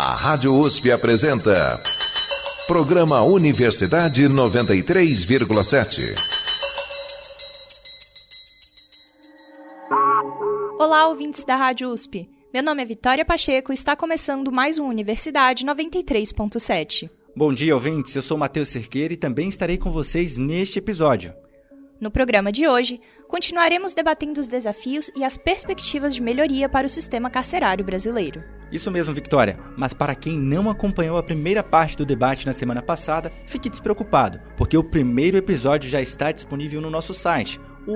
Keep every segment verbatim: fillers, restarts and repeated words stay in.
A Rádio U S P apresenta Programa Universidade noventa e três vírgula sete. Olá, ouvintes da Rádio U S P. Meu nome é Vitória Pacheco e está começando mais um Universidade noventa e três ponto sete. Bom dia, ouvintes. Eu sou Matheus Cerqueira e também estarei com vocês neste episódio. No programa de hoje, continuaremos debatendo os desafios e as perspectivas de melhoria para o sistema carcerário brasileiro. Isso mesmo, Victória. Mas para quem não acompanhou a primeira parte do debate na semana passada, fique despreocupado, porque o primeiro episódio já está disponível no nosso site,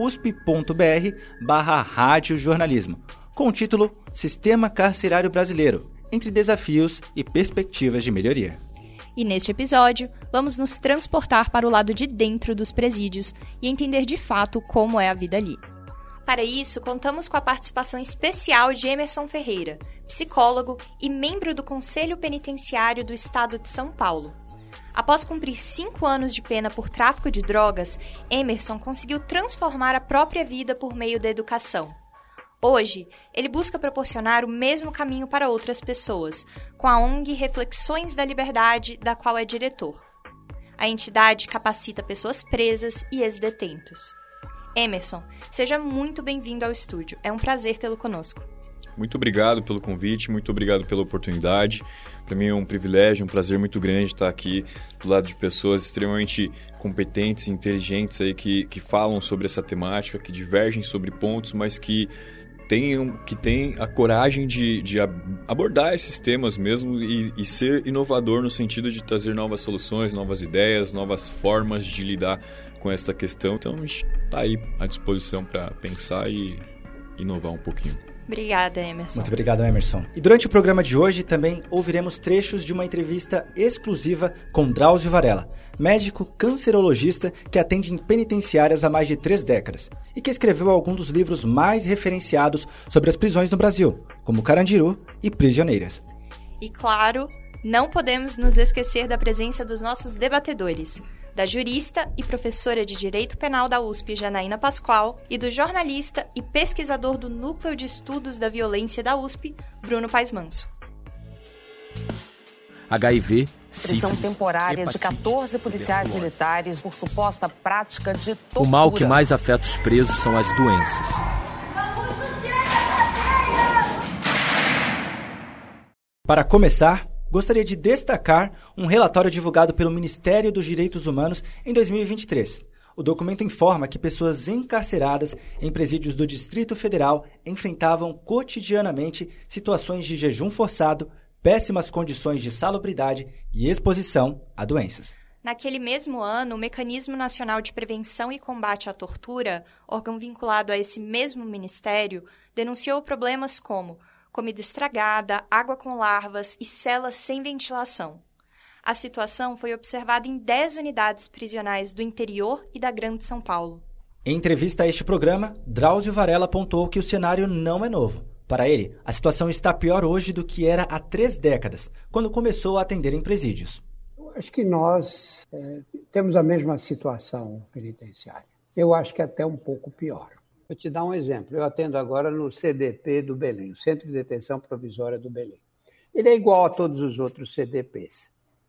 usp.br barra Rádio Jornalismo, com o título Sistema Carcerário Brasileiro, entre desafios e perspectivas de melhoria. E neste episódio, vamos nos transportar para o lado de dentro dos presídios e entender de fato como é a vida ali. Para isso, contamos com a participação especial de Emerson Ferreira, psicólogo e membro do Conselho Penitenciário do Estado de São Paulo. Após cumprir cinco anos de pena por tráfico de drogas, Emerson conseguiu transformar a própria vida por meio da educação. Hoje, ele busca proporcionar o mesmo caminho para outras pessoas, com a O N G Reflexões da Liberdade, da qual é diretor. A entidade capacita pessoas presas e ex-detentos. Emerson, seja muito bem-vindo ao estúdio. É um prazer tê-lo conosco. Muito obrigado pelo convite, muito obrigado pela oportunidade. Para mim é um privilégio, um prazer muito grande estar aqui do lado de pessoas extremamente competentes e inteligentes aí que, que falam sobre essa temática, que divergem sobre pontos, mas que Tenham, que tem a coragem de, de abordar esses temas mesmo e, e ser inovador no sentido de trazer novas soluções, novas ideias, novas formas de lidar com esta questão. Então, a gente está aí à disposição para pensar e inovar um pouquinho. Obrigada, Emerson. Muito obrigado, Emerson. E durante o programa de hoje também ouviremos trechos de uma entrevista exclusiva com Drauzio Varela, médico cancerologista que atende em penitenciárias há mais de três décadas e que escreveu alguns dos livros mais referenciados sobre as prisões no Brasil, como Carandiru e Prisioneiras. E claro, não podemos nos esquecer da presença dos nossos debatedores, da jurista e professora de Direito Penal da U S P, Janaína Pascoal, e do jornalista e pesquisador do Núcleo de Estudos da Violência da U S P, Bruno Paes Manso. H I V, Prisão sífilis, temporária hepatite, de catorze policiais tuberculose. militares por suposta prática de tortura. O mal que mais afeta os presos são as doenças. Para começar, gostaria de destacar um relatório divulgado pelo Ministério dos Direitos Humanos em dois mil e vinte e três. O documento informa que pessoas encarceradas em presídios do Distrito Federal enfrentavam cotidianamente situações de jejum forçado, péssimas condições de salubridade e exposição a doenças. Naquele mesmo ano, o Mecanismo Nacional de Prevenção e Combate à Tortura, órgão vinculado a esse mesmo ministério, denunciou problemas como comida estragada, água com larvas e celas sem ventilação. A situação foi observada em dez unidades prisionais do interior e da Grande São Paulo. Em entrevista a este programa, Drauzio Varela apontou que o cenário não é novo. Para ele, a situação está pior hoje do que era há três décadas, quando começou a atender em presídios. Eu acho que nós é, temos a mesma situação penitenciária. Eu acho que até um pouco pior. Vou te dar um exemplo. Eu atendo agora no C D P do Belém, o Centro de Detenção Provisória do Belém. Ele é igual a todos os outros C D Ps.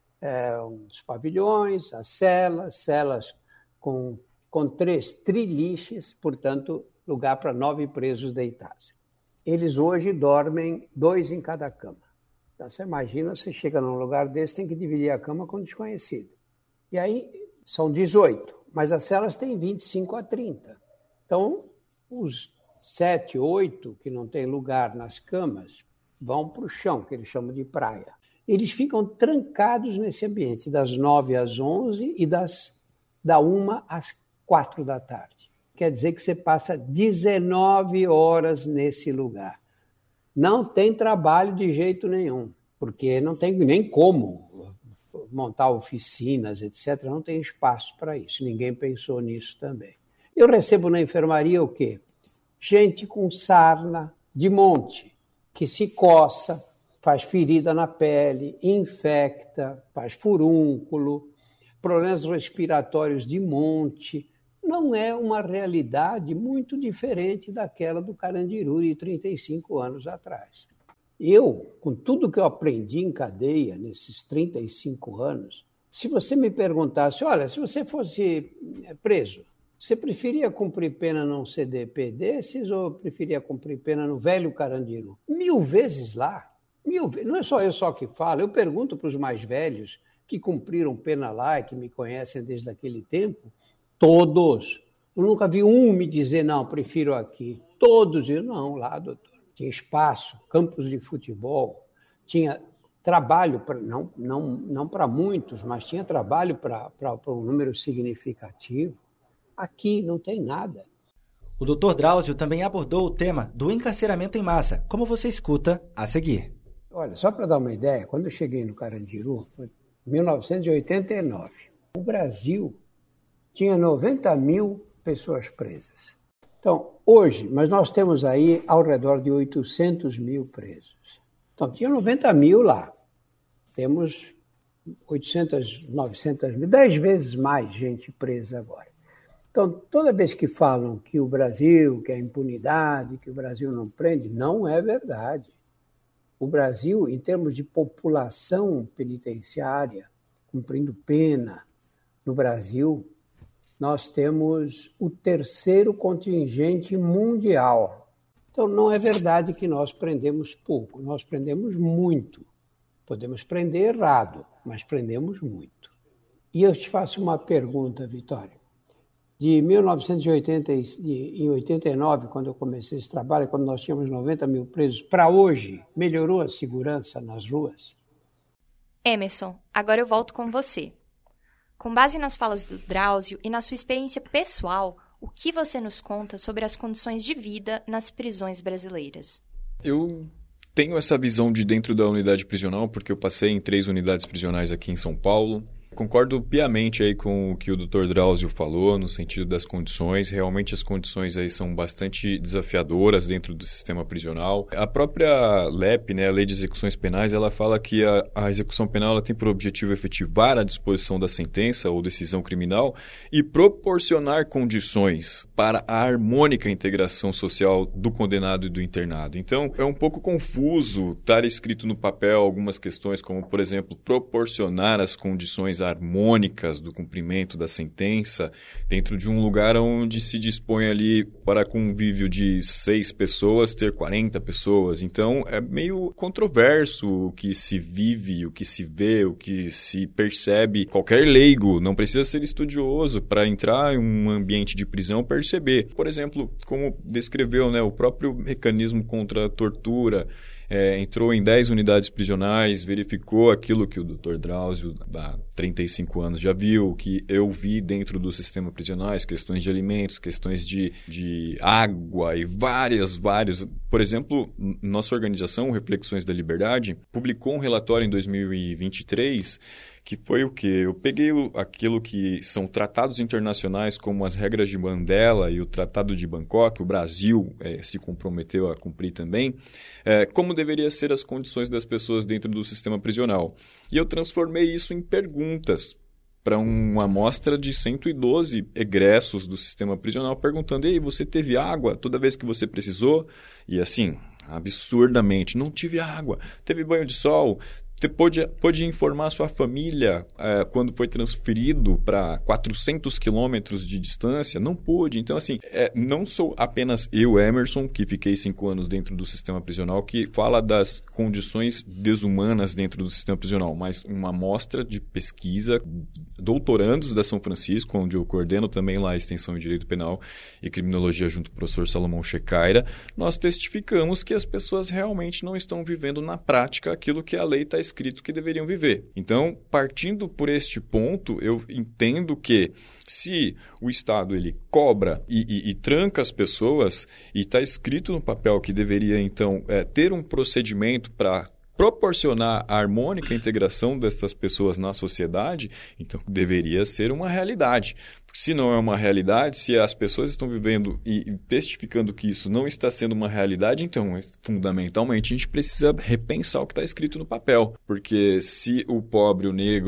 É, os pavilhões, as celas, celas com, com três triliches, portanto, lugar para nove presos deitados. Eles hoje dormem dois em cada cama. Então, você imagina, você chega num lugar desse, tem que dividir a cama com um desconhecido. E aí, são dezoito, mas as celas têm vinte e cinco a trinta. Então, os sete, oito que não têm lugar nas camas vão para o chão, que eles chamam de praia. Eles ficam trancados nesse ambiente, das nove às onze e das, da uma às quatro da tarde. Quer dizer que você passa dezenove horas nesse lugar. Não tem trabalho de jeito nenhum, porque não tem nem como montar oficinas, etcétera. Não tem espaço para isso. Ninguém pensou nisso também. Eu recebo na enfermaria o quê? Gente com sarna de monte, que se coça, faz ferida na pele, infecta, faz furúnculo, problemas respiratórios de monte. Não é uma realidade muito diferente daquela do Carandiru de trinta e cinco anos atrás. Eu, com tudo que eu aprendi em cadeia nesses trinta e cinco anos, se você me perguntasse, olha, se você fosse preso, você preferia cumprir pena num C D P desses ou preferia cumprir pena no velho Carandiru? Mil vezes lá. Mil vezes. Não é só eu só que falo, eu pergunto para os mais velhos que cumpriram pena lá e que me conhecem desde aquele tempo, todos. Eu nunca vi um me dizer, não, prefiro aqui. Todos, eu não, lá, doutor. Tinha espaço, campos de futebol, tinha trabalho, pra, não, não, não para muitos, mas tinha trabalho para um número significativo. Aqui não tem nada. O doutor Drauzio também abordou o tema do encarceramento em massa, como você escuta a seguir. Olha, só para dar uma ideia, quando eu cheguei no Carandiru, foi em mil novecentos e oitenta e nove, o Brasil tinha noventa mil pessoas presas. Então, hoje, mas nós temos aí ao redor de oitocentos mil presos. Então, tinha noventa mil lá. Temos oitocentos, novecentos mil, dez vezes mais gente presa agora. Então, toda vez que falam que o Brasil, que a impunidade, que o Brasil não prende, não é verdade. O Brasil, em termos de população penitenciária, cumprindo pena, no Brasil, nós temos o terceiro contingente mundial. Então, não é verdade que nós prendemos pouco, nós prendemos muito. Podemos prender errado, mas prendemos muito. E eu te faço uma pergunta, Vitória. De mil novecentos e oitenta e oitenta e nove, quando eu comecei esse trabalho, quando nós tínhamos noventa mil presos, para hoje, melhorou a segurança nas ruas? Emerson, agora eu volto com você. Com base nas falas do Drauzio e na sua experiência pessoal, o que você nos conta sobre as condições de vida nas prisões brasileiras? Eu tenho essa visão de dentro da unidade prisional, porque eu passei em três unidades prisionais aqui em São Paulo. Concordo piamente aí com o que o doutor Drauzio falou, no sentido das condições. Realmente as condições aí são bastante desafiadoras dentro do sistema prisional. A própria L E P, né, a Lei de Execuções Penais, ela fala que a, a execução penal ela tem por objetivo efetivar a disposição da sentença ou decisão criminal e proporcionar condições para a harmônica integração social do condenado e do internado. Então, é um pouco confuso estar escrito no papel algumas questões, como, por exemplo, proporcionar as condições harmônicas do cumprimento da sentença dentro de um lugar onde se dispõe ali para convívio de seis pessoas ter quarenta pessoas. Então, é meio controverso o que se vive, o que se vê, o que se percebe. Qualquer leigo, não precisa ser estudioso para entrar em um ambiente de prisão perceber. Por exemplo, como descreveu, né, o próprio mecanismo contra a tortura. É, entrou em dez unidades prisionais, verificou aquilo que o doutor Drauzio, há trinta e cinco anos, já viu, que eu vi dentro do sistema prisionais, questões de alimentos, questões de, de água e várias, várias. Por exemplo, nossa organização, Reflexões da Liberdade, publicou um relatório em dois mil e vinte e três que foi o quê? Eu peguei o, aquilo que são tratados internacionais, como as regras de Mandela e o Tratado de Bangkok, o Brasil é, se comprometeu a cumprir também, é, como deveriam ser as condições das pessoas dentro do sistema prisional. E eu transformei isso em perguntas para uma amostra de cento e doze egressos do sistema prisional, perguntando, ei, você teve água toda vez que você precisou? E assim, absurdamente, não tive água. Teve banho de sol? Você pôde, pôde informar sua família é, quando foi transferido para quatrocentos quilômetros de distância? Não pôde. Então, assim, é, não sou apenas eu, Emerson, que fiquei cinco anos dentro do sistema prisional, que fala das condições desumanas dentro do sistema prisional, mas uma amostra de pesquisa, doutorandos da São Francisco, onde eu coordeno também lá a extensão em Direito Penal e Criminologia junto com o professor Salomão Checaira, nós testificamos que as pessoas realmente não estão vivendo na prática aquilo que a lei está escrito que deveriam viver. Então, partindo por este ponto, eu entendo que se o Estado ele cobra e, e, e tranca as pessoas e está escrito no papel que deveria, então, é, ter um procedimento para proporcionar a harmônica integração dessas pessoas na sociedade, então deveria ser uma realidade. Se não é uma realidade, se as pessoas estão vivendo e testificando que isso não está sendo uma realidade, então, fundamentalmente, a gente precisa repensar o que está escrito no papel. Porque se o pobre, o negro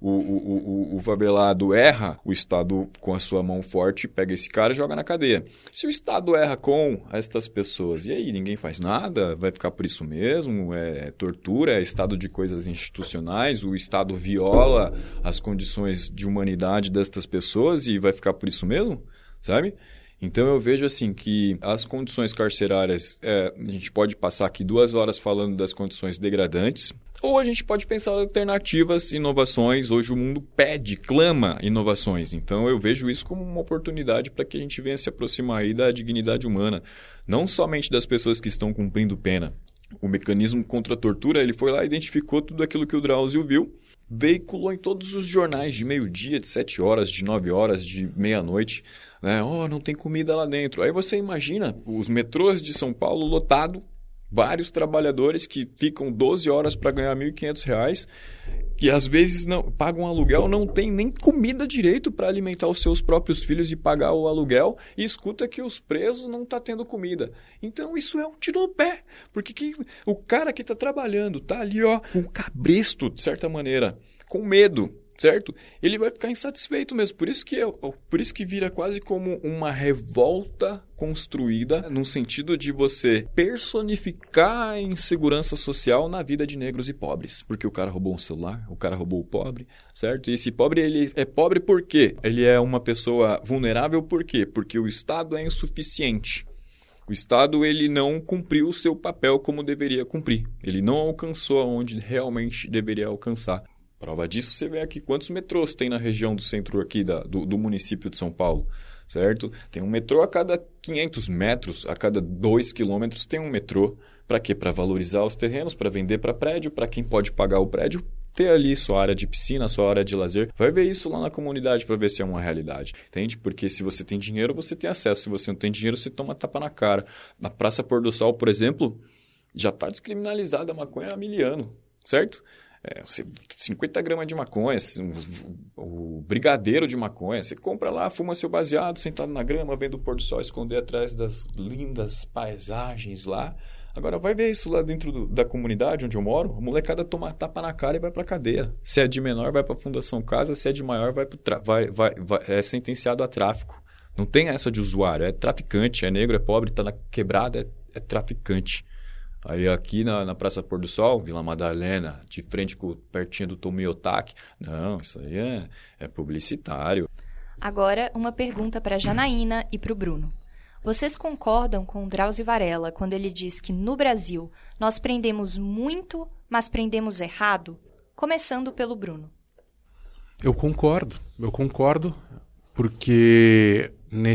o, o, o, o fabelado erra, o Estado, com a sua mão forte, pega esse cara e joga na cadeia. Se o Estado erra com estas pessoas, e aí ninguém faz nada, vai ficar por isso mesmo, é tortura, é estado de coisas institucionais, o Estado viola as condições de humanidade destas pessoas e vai ficar por isso mesmo, sabe? Então eu vejo assim que as condições carcerárias, é, a gente pode passar aqui duas horas falando das condições degradantes, ou a gente pode pensar em alternativas, inovações. Hoje o mundo pede, clama inovações. Então eu vejo isso como uma oportunidade para que a gente venha se aproximar aí da dignidade humana, não somente das pessoas que estão cumprindo pena. O mecanismo contra a tortura, ele foi lá e identificou tudo aquilo que o Drauzio viu, veiculou em todos os jornais de meio-dia, de sete horas, de nove horas, de meia-noite, né? Oh, não tem comida lá dentro. Aí você imagina os metrôs de São Paulo lotado, vários trabalhadores que ficam doze horas para ganhar mil e quinhentos reais, que às vezes não pagam aluguel, não tem nem comida direito para alimentar os seus próprios filhos e pagar o aluguel, e escuta que os presos não estão tendo comida. Então isso é um tiro no pé, porque que, o cara que está trabalhando está ali ó, com cabresto, de certa maneira, com medo, certo? Ele vai ficar insatisfeito mesmo. Por isso que, é, por isso que vira quase como uma revolta construída no sentido de você personificar a insegurança social na vida de negros e pobres. Porque o cara roubou um celular, o cara roubou o pobre, certo? E esse pobre, ele é pobre por quê? Ele é uma pessoa vulnerável por quê? Porque o Estado é insuficiente. O Estado ele não cumpriu o seu papel como deveria cumprir. Ele não alcançou onde realmente deveria alcançar. Prova disso, você vê aqui quantos metrôs tem na região do centro aqui da, do, do município de São Paulo, certo? Tem um metrô a cada quinhentos metros, a cada dois quilômetros tem um metrô. Para quê? Para valorizar os terrenos, para vender para prédio, para quem pode pagar o prédio, ter ali sua área de piscina, sua área de lazer. Vai ver isso lá na comunidade para ver se é uma realidade, entende? Porque se você tem dinheiro, você tem acesso. Se você não tem dinheiro, você toma tapa na cara. Na Praça Pôr do Sol, por exemplo, já está descriminalizada a maconha há mil anos, certo? É, cinquenta gramas de maconha, o brigadeiro de maconha, você compra lá, fuma seu baseado, sentado na grama, vendo o pôr do sol, esconder atrás das lindas paisagens lá. Agora vai ver isso lá dentro do, da comunidade onde eu moro, a molecada toma tapa na cara e vai pra cadeia. Se é de menor, vai pra Fundação Casa, se é de maior, vai pro tra... vai, vai, vai, é sentenciado a tráfico. Não tem essa de usuário, é traficante, é negro, é pobre, tá na quebrada, é, é traficante. Aí aqui na, na Praça Pôr do Sol, Vila Madalena, de frente com pertinho do Tomiotaki. Não, isso aí é, é publicitário. Agora, uma pergunta para a Janaína e para o Bruno. Vocês concordam com o Drauzio Varela quando ele diz que no Brasil nós prendemos muito, mas prendemos errado? Começando pelo Bruno. Eu concordo, eu concordo, porque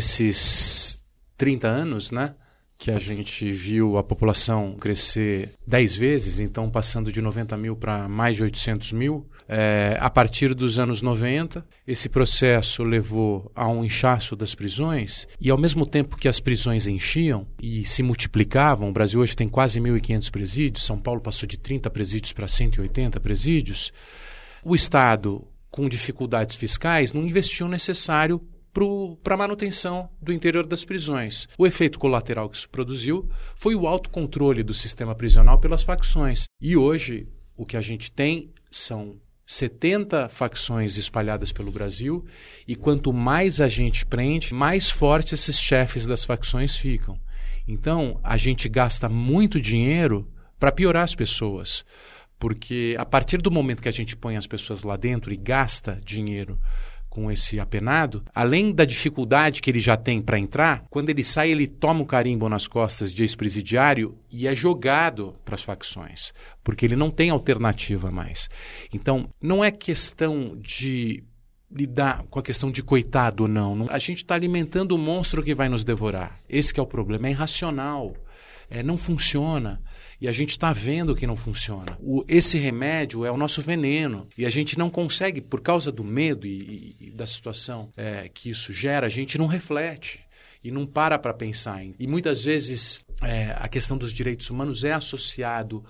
nesses trinta anos, né? Que a gente viu a população crescer dez vezes, então passando de noventa mil para mais de oitocentos mil. É, a partir dos anos noventa, esse processo levou a um inchaço das prisões e ao mesmo tempo que as prisões enchiam e se multiplicavam, o Brasil hoje tem quase mil e quinhentos presídios, São Paulo passou de trinta presídios para cento e oitenta presídios, o Estado, com dificuldades fiscais, não investiu o necessário para a manutenção do interior das prisões. O efeito colateral que isso produziu foi o autocontrole do sistema prisional pelas facções. E hoje, o que a gente tem são setenta facções espalhadas pelo Brasil, e quanto mais a gente prende, mais fortes esses chefes das facções ficam. Então, a gente gasta muito dinheiro para piorar as pessoas, porque a partir do momento que a gente põe as pessoas lá dentro e gasta dinheiro com esse apenado, além da dificuldade que ele já tem para entrar, quando ele sai, ele toma um carimbo nas costas de ex-presidiário e é jogado para as facções, porque ele não tem alternativa mais. Então, não é questão de lidar com a questão de coitado ou não. não. A gente está alimentando o monstro que vai nos devorar. Esse que é o problema, é irracional. É, não funciona. E a gente está vendo que não funciona. O, esse remédio é o nosso veneno. E a gente não consegue, por causa do medo e, e, e da situação é, que isso gera, a gente não reflete e não para para pensar. Em, e muitas vezes é, a questão dos direitos humanos é associado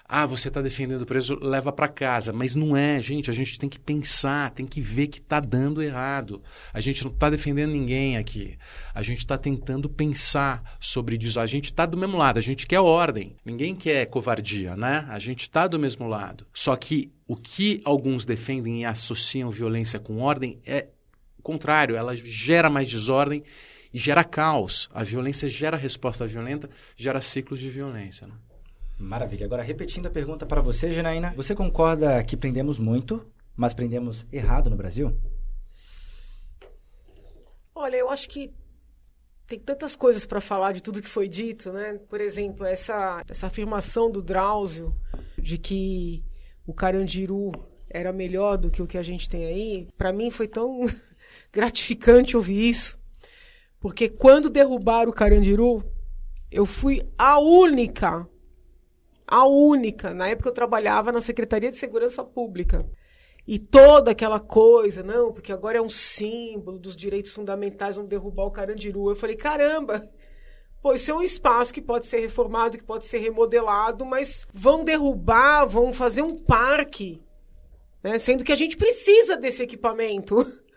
Ah, você está defendendo o preso, leva para casa. Mas não é, gente. A gente tem que pensar, tem que ver que está dando errado. A gente não está defendendo ninguém aqui. A gente está tentando pensar sobre isso. A gente está do mesmo lado. A gente quer ordem. Ninguém quer covardia, né? A gente está do mesmo lado. Só que o que alguns defendem e associam violência com ordem é o contrário. Ela gera mais desordem e gera caos. A violência gera resposta violenta, gera ciclos de violência, né? Maravilha. Agora, repetindo a pergunta para você, Janaína, você concorda que prendemos muito, mas prendemos errado no Brasil? Olha, eu acho que tem tantas coisas para falar de tudo que foi dito, né? Por exemplo, essa, essa afirmação do Drauzio de que o Carandiru era melhor do que o que a gente tem aí, para mim foi tão gratificante ouvir isso, porque quando derrubaram o Carandiru, eu fui a única... A única. Na época eu trabalhava na Secretaria de Segurança Pública. E toda aquela coisa, não, porque agora é um símbolo dos direitos fundamentais, vão derrubar o Carandiru. Eu falei, caramba, pô, isso é um espaço que pode ser reformado, que pode ser remodelado, mas vão derrubar, vão fazer um parque, né, sendo que a gente precisa desse equipamento.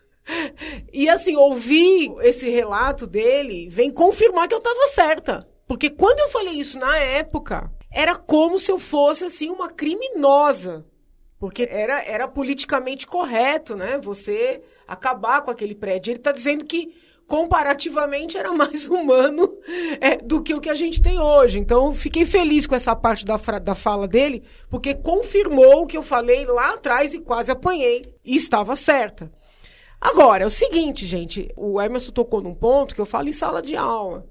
E assim, ouvir esse relato dele vem confirmar que eu estava certa. Porque quando eu falei isso na época... Era como se eu fosse, assim, uma criminosa. Porque era, era politicamente correto, né? Você acabar com aquele prédio. Ele está dizendo que, comparativamente, era mais humano é, do que o que a gente tem hoje. Então, fiquei feliz com essa parte da, da fala dele, porque confirmou o que eu falei lá atrás e quase apanhei. E estava certa. Agora, é o seguinte, gente. O Emerson tocou num ponto que eu falo em sala de aula.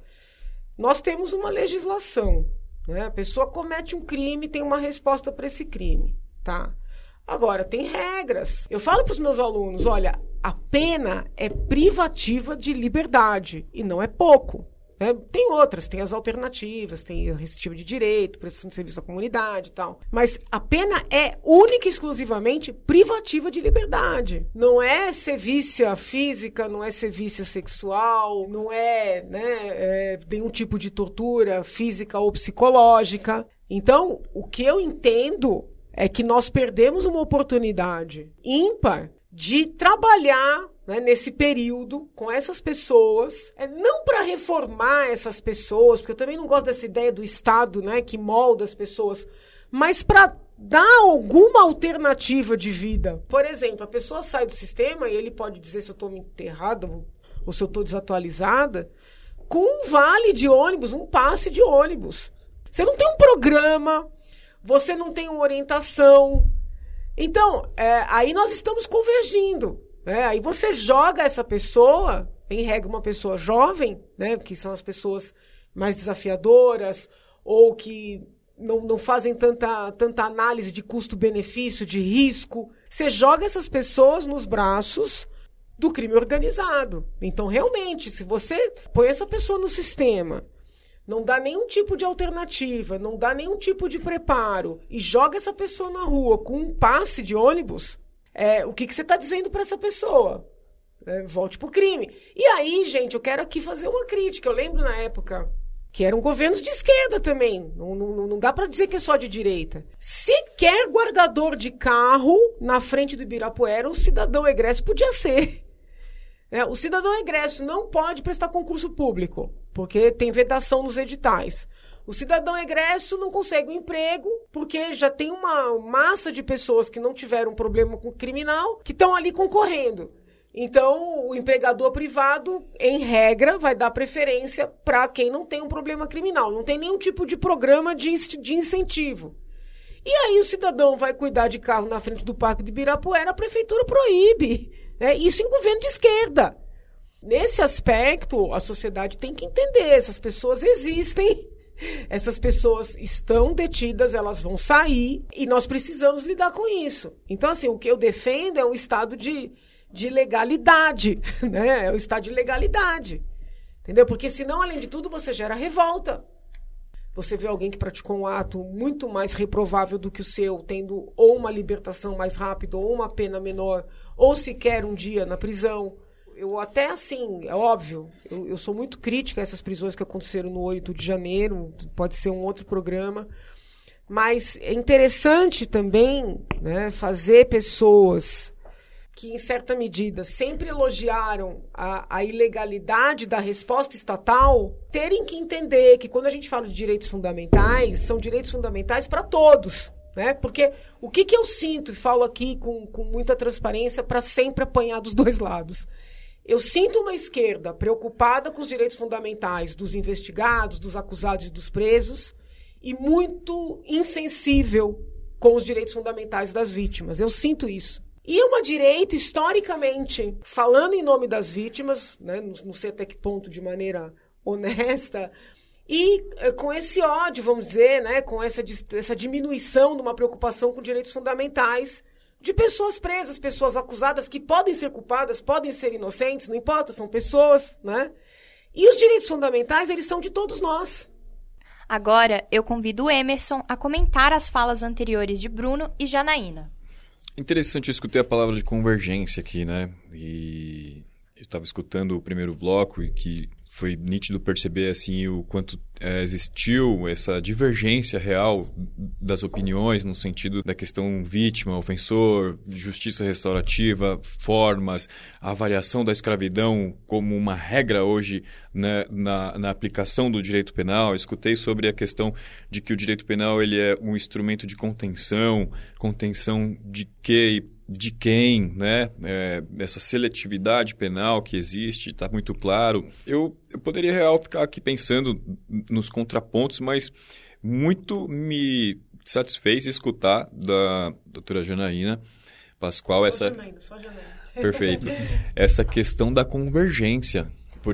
Nós temos uma legislação. Né? A pessoa comete um crime, tem uma resposta para esse crime, tá? Agora, tem regras. Eu falo para os meus alunos, olha, a pena é privativa de liberdade, e não é pouco. Né? Tem outras, tem as alternativas, tem a restritiva de direito, prestação de serviço à comunidade e tal. Mas a pena é única e exclusivamente privativa de liberdade. Não é sevícia física, não é sevícia sexual, não é, né, é nenhum tipo de tortura física ou psicológica. Então, o que eu entendo é que nós perdemos uma oportunidade ímpar de trabalhar, né, nesse período com essas pessoas, é, não para reformar essas pessoas, porque eu também não gosto dessa ideia do Estado, né, que molda as pessoas, mas para dar alguma alternativa de vida. Por exemplo, a pessoa sai do sistema e ele pode dizer se eu estou enterrada ou se eu estou desatualizada, com um vale de ônibus, um passe de ônibus. Você não tem um programa, você não tem uma orientação. Então, é, aí nós estamos convergindo. É, aí você joga essa pessoa, em regra uma pessoa jovem, né, que são as pessoas mais desafiadoras, ou que não, não fazem tanta, tanta análise de custo-benefício, de risco. Você joga essas pessoas nos braços do crime organizado. Então, realmente, se você põe essa pessoa no sistema, não dá nenhum tipo de alternativa, não dá nenhum tipo de preparo, e joga essa pessoa na rua com um passe de ônibus, é, o que, que você está dizendo para essa pessoa? É, volte para o crime. E aí, gente, eu quero aqui fazer uma crítica. Eu lembro na época que eram governos de esquerda também. Não, não, não dá para dizer que é só de direita. Sequer guardador de carro na frente do Ibirapuera, um cidadão egresso podia ser. É, o cidadão egresso não pode prestar concurso público, porque tem vedação nos editais. O cidadão egresso não consegue um emprego, porque já tem uma massa de pessoas que não tiveram problema com criminal, que estão ali concorrendo. Então, o empregador privado, em regra, vai dar preferência para quem não tem um problema criminal. Não tem nenhum tipo de programa de, de incentivo. E aí o cidadão vai cuidar de carro na frente do Parque de Ibirapuera, a prefeitura proíbe. É, isso em governo de esquerda. Nesse aspecto, a sociedade tem que entender, essas pessoas existem, essas pessoas estão detidas, elas vão sair, e nós precisamos lidar com isso. Então, assim, o que eu defendo é um estado de, de legalidade, né? É um estado de legalidade, entendeu? Porque senão, além de tudo, você gera revolta. Você vê alguém que praticou um ato muito mais reprovável do que o seu, tendo ou uma libertação mais rápida, ou uma pena menor, ou sequer um dia na prisão. Eu até, assim, é óbvio, eu, eu sou muito crítica a essas prisões que aconteceram no oito de janeiro, pode ser um outro programa, Mas é interessante também, né, fazer pessoas que, em certa medida, sempre elogiaram a, a ilegalidade da resposta estatal, terem que entender que, quando a gente fala de direitos fundamentais, são direitos fundamentais para todos. Né? Porque o que, que eu sinto, e falo aqui com, com muita transparência, para sempre apanhar dos dois lados. Eu sinto uma esquerda preocupada com os direitos fundamentais dos investigados, dos acusados e dos presos, e muito insensível com os direitos fundamentais das vítimas. Eu sinto isso. E uma direita, historicamente, falando em nome das vítimas, né, não, não sei até que ponto de maneira honesta, e com esse ódio, vamos dizer, né, com essa, essa diminuição de uma preocupação com direitos fundamentais de pessoas presas, pessoas acusadas que podem ser culpadas, podem ser inocentes, não importa, são pessoas, né? E os direitos fundamentais, eles são de todos nós. Agora, eu convido o Emerson a comentar as falas anteriores de Bruno e Janaína. Interessante, eu escutei a palavra de convergência aqui, né? E eu estava escutando o primeiro bloco e que foi nítido perceber assim o quanto é, existiu essa divergência real das opiniões no sentido da questão vítima, ofensor, justiça restaurativa, formas, a variação da escravidão como uma regra hoje, né, na, na aplicação do direito penal. Eu escutei sobre a questão de que o direito penal ele é um instrumento de contenção, contenção de quê e de quem, né? É, essa seletividade penal que existe, está muito claro. Eu, eu poderia real ficar aqui pensando nos contrapontos, mas muito me satisfez escutar da doutora Janaína Pascoal essa... Só Janaína, só Janaína. Perfeito. Essa questão da convergência,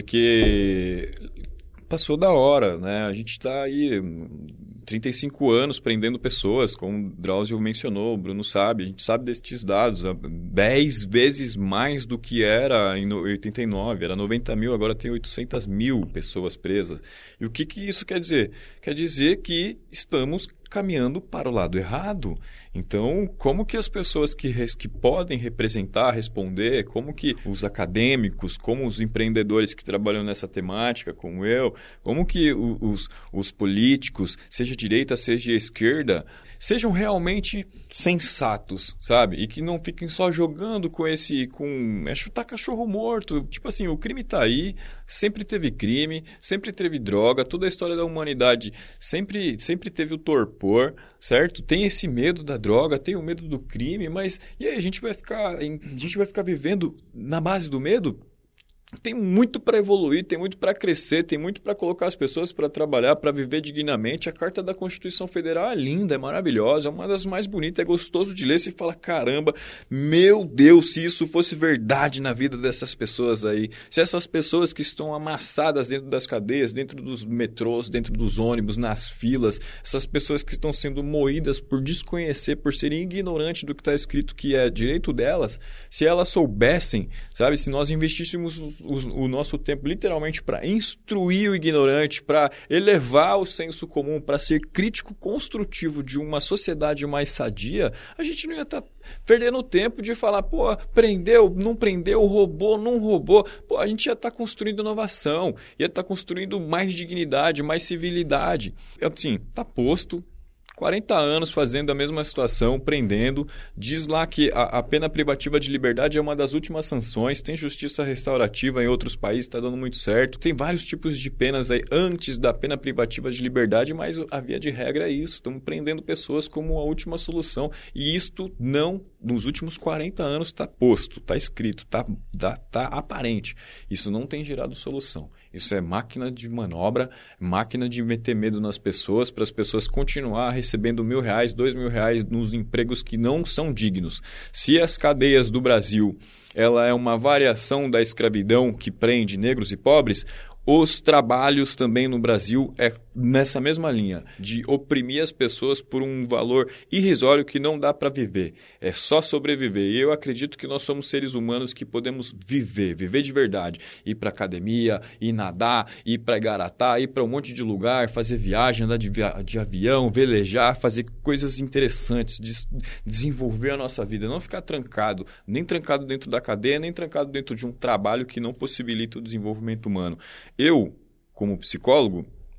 porque passou da hora, né? A gente está aí trinta e cinco anos prendendo pessoas, como o Drauzio mencionou, o Bruno sabe, a gente sabe destes dados, dez vezes mais do que era em oitenta e nove, era noventa mil, agora tem oitocentas mil pessoas presas. E o que, que isso quer dizer? Quer dizer que estamos caminhando para o lado errado. Então, como que as pessoas que, res, que podem representar, responder, como que os acadêmicos, como os empreendedores que trabalham nessa temática, como eu, como que os, os políticos, seja direita, seja esquerda, sejam realmente sensatos, sabe? E que não fiquem só jogando com esse... com é chutar cachorro morto. Tipo assim, o crime tá aí, sempre teve crime, sempre teve droga, toda a história da humanidade sempre, sempre teve o torpor, certo? Tem esse medo da droga, tem o medo do crime, mas e aí a gente vai ficar, a gente vai ficar vivendo na base do medo? Tem muito para evoluir, tem muito para crescer, tem muito para colocar as pessoas para trabalhar, para viver dignamente. A Carta da Constituição Federal é linda, é maravilhosa, é uma das mais bonitas, é gostoso de ler. Você fala, caramba, meu Deus, se isso fosse verdade na vida dessas pessoas aí, se essas pessoas que estão amassadas dentro das cadeias, dentro dos metrôs, dentro dos ônibus, nas filas, essas pessoas que estão sendo moídas por desconhecer, por serem ignorantes do que está escrito que é direito delas, se elas soubessem, sabe, se nós investíssemos O, o nosso tempo literalmente para instruir o ignorante, para elevar o senso comum, para ser crítico construtivo de uma sociedade mais sadia, a gente não ia estar tá perdendo tempo de falar, pô, prendeu, não prendeu, roubou, não roubou. Pô, a gente ia estar tá construindo inovação, ia estar tá construindo mais dignidade, mais civilidade. Assim, tá posto. quarenta anos fazendo a mesma situação, prendendo. Diz lá que a, a pena privativa de liberdade é uma das últimas sanções. Tem justiça restaurativa em outros países, está dando muito certo. Tem vários tipos de penas aí antes da pena privativa de liberdade, mas a via de regra é isso. Estamos prendendo pessoas como a última solução. E isto não, nos últimos quarenta anos, está posto, está escrito, está tá, tá aparente. Isso não tem gerado solução. Isso é máquina de manobra, máquina de meter medo nas pessoas, para as pessoas continuar recebendo mil reais, dois mil reais nos empregos que não são dignos. Se as cadeias do Brasil ela é uma variação da escravidão que prende negros e pobres, os trabalhos também no Brasil é nessa mesma linha, de oprimir as pessoas por um valor irrisório que não dá para viver. É só sobreviver. E eu acredito que nós somos seres humanos que podemos viver, viver de verdade. Ir para academia, ir nadar, ir para Igaratá, ir para um monte de lugar, fazer viagem, andar de, via- de avião, velejar, fazer coisas interessantes, des- desenvolver a nossa vida. Não ficar trancado, nem trancado dentro da cadeia, nem trancado dentro de um trabalho que não possibilita o desenvolvimento humano. Eu, como psicólogo,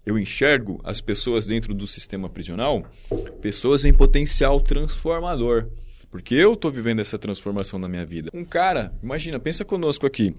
eu enxergo as pessoas dentro do sistema prisional, pessoas em potencial transformador. Porque eu estou vivendo essa transformação na minha vida. Um cara, imagina, pensa conosco aqui.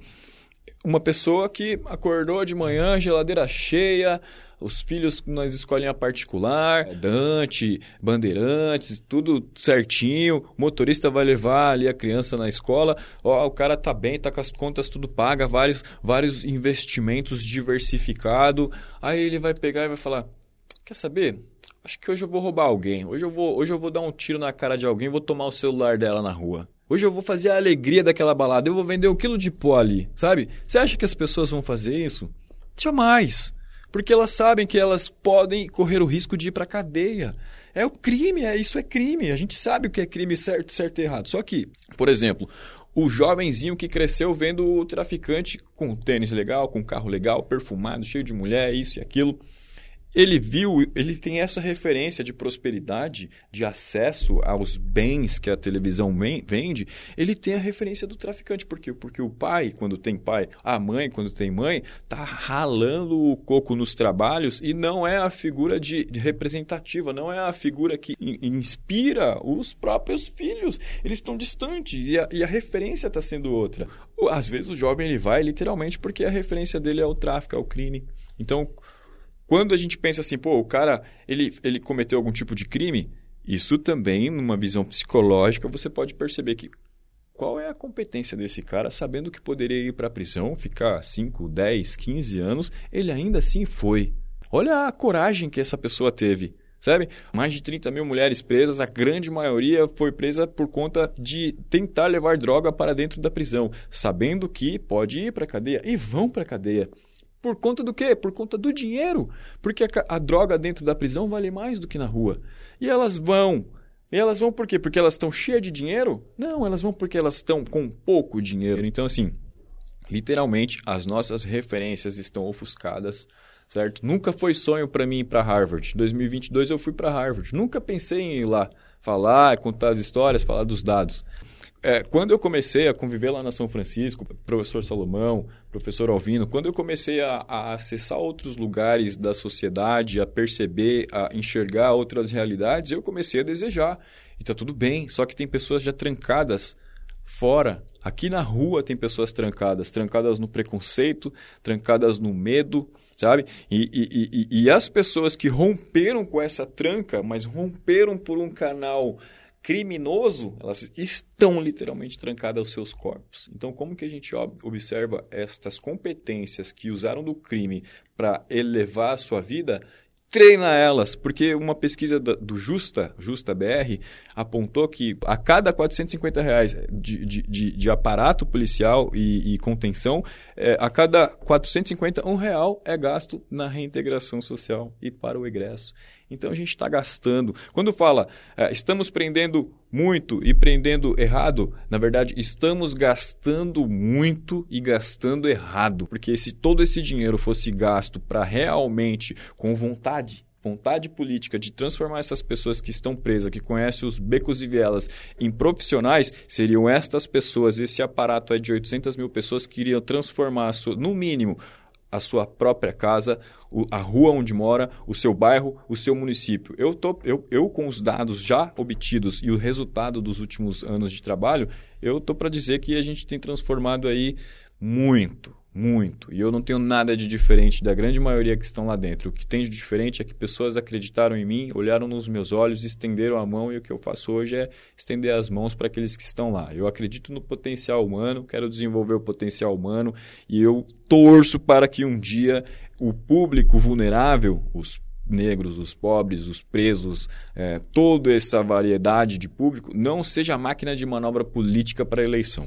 Uma pessoa que acordou de manhã, geladeira cheia, os filhos nós escolhemos a particular, Dante, Bandeirantes, tudo certinho, o motorista vai levar ali a criança na escola, ó, o cara tá bem, tá com as contas tudo paga, vários, vários investimentos diversificados, aí ele vai pegar e vai falar, quer saber? Acho que hoje eu vou roubar alguém, hoje eu vou, hoje eu vou dar um tiro na cara de alguém, vou tomar o celular dela na rua. Hoje eu vou fazer a alegria daquela balada, eu vou vender um quilo de pó ali, sabe? Você acha que as pessoas vão fazer isso? Jamais. Porque elas sabem que elas podem correr o risco de ir para a cadeia. É o crime, é, isso é crime. A gente sabe o que é crime certo, certo e errado. Só que, por exemplo, o jovenzinho que cresceu vendo o traficante com tênis legal, com carro legal, perfumado, cheio de mulher, isso e aquilo... Ele viu, ele tem essa referência de prosperidade, de acesso aos bens que a televisão vende, ele tem a referência do traficante. Por quê? Porque o pai, quando tem pai, a mãe, quando tem mãe, tá ralando o coco nos trabalhos e não é a figura de, de representativa, não é a figura que in, inspira os próprios filhos. Eles estão distantes e a, e a referência está sendo outra. Às vezes o jovem ele vai literalmente porque a referência dele é o tráfico, é o crime. Então... Quando a gente pensa assim, pô, o cara, ele, ele cometeu algum tipo de crime, isso também, numa visão psicológica, você pode perceber que qual é a competência desse cara, sabendo que poderia ir para a prisão, ficar cinco, dez, quinze anos, ele ainda assim foi. Olha a coragem que essa pessoa teve, sabe? Mais de trinta mil mulheres presas, a grande maioria foi presa por conta de tentar levar droga para dentro da prisão, sabendo que pode ir para a cadeia e vão para a cadeia. Por conta do quê? Por conta do dinheiro. Porque a, a droga dentro da prisão vale mais do que na rua. E elas vão. E elas vão por quê? Porque elas estão cheias de dinheiro? Não, elas vão porque elas estão com pouco dinheiro. Então, assim, literalmente, as nossas referências estão ofuscadas, certo? Nunca foi sonho para mim ir para Harvard. Em dois mil e vinte e dois eu fui para Harvard. Nunca pensei em ir lá falar, contar as histórias, falar dos dados. É, quando eu comecei a conviver lá na São Francisco, professor Salomão, professor Alvino, quando eu comecei a, a acessar outros lugares da sociedade, a perceber, a enxergar outras realidades, eu comecei a desejar. E tá tudo bem, só que tem pessoas já trancadas fora. Aqui na rua tem pessoas trancadas, trancadas no preconceito, trancadas no medo, sabe? E, e, e, e as pessoas que romperam com essa tranca, mas romperam por um canal criminoso, elas estão literalmente trancadas aos seus corpos. Então, como que a gente observa estas competências que usaram do crime para elevar a sua vida? Treina elas, porque uma pesquisa do Justa, Justa B R, apontou que a cada quatrocentos e cinquenta reais de, de, de, de aparato policial e, e contenção, é, a cada quatrocentos e cinquenta, um real é gasto na reintegração social e para o egresso. Então, a gente está gastando. Quando fala, é, estamos prendendo muito e prendendo errado, na verdade, estamos gastando muito e gastando errado. Porque se todo esse dinheiro fosse gasto para realmente, com vontade, vontade política de transformar essas pessoas que estão presas, que conhecem os becos e vielas, em profissionais, seriam estas pessoas, esse aparato aí de oitocentas mil pessoas que iriam transformar, a sua, no mínimo, a sua própria casa, a rua onde mora, o seu bairro, o seu município. Eu, tô, eu, eu com os dados já obtidos e o resultado dos últimos anos de trabalho, eu estou para dizer que a gente tem transformado aí muito, muito. E eu não tenho nada de diferente da grande maioria que estão lá dentro. O que tem de diferente é que pessoas acreditaram em mim, olharam nos meus olhos, estenderam a mão, e o que eu faço hoje é estender as mãos para aqueles que estão lá. Eu acredito no potencial humano, quero desenvolver o potencial humano e eu torço para que um dia o público vulnerável, os negros, os pobres, os presos, é, toda essa variedade de público, não seja máquina de manobra política para a eleição.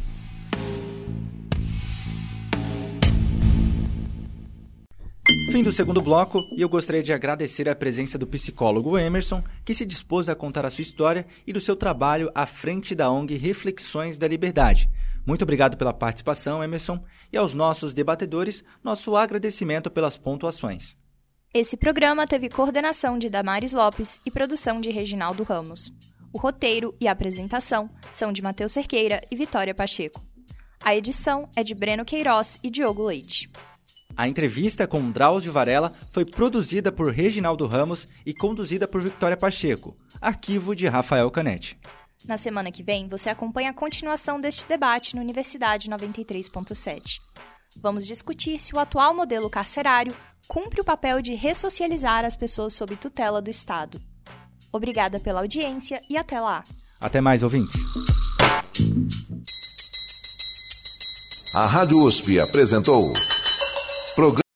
Fim do segundo bloco, e eu gostaria de agradecer a presença do psicólogo Emerson, que se dispôs a contar a sua história e do seu trabalho à frente da O N G Reflexões da Liberdade. Muito obrigado pela participação, Emerson, e aos nossos debatedores, nosso agradecimento pelas pontuações. Esse programa teve coordenação de Damares Lopes e produção de Reginaldo Ramos. O roteiro e a apresentação são de Matheus Cerqueira e Vitória Pacheco. A edição é de Breno Queiroz e Diogo Leite. A entrevista com Drauzio Varela foi produzida por Reginaldo Ramos e conduzida por Victoria Pacheco, arquivo de Rafael Canetti. Na semana que vem, você acompanha a continuação deste debate no Universidade noventa e três ponto sete. Vamos discutir se o atual modelo carcerário cumpre o papel de ressocializar as pessoas sob tutela do Estado. Obrigada pela audiência e até lá. Até mais, ouvintes. A Rádio U S P apresentou Programa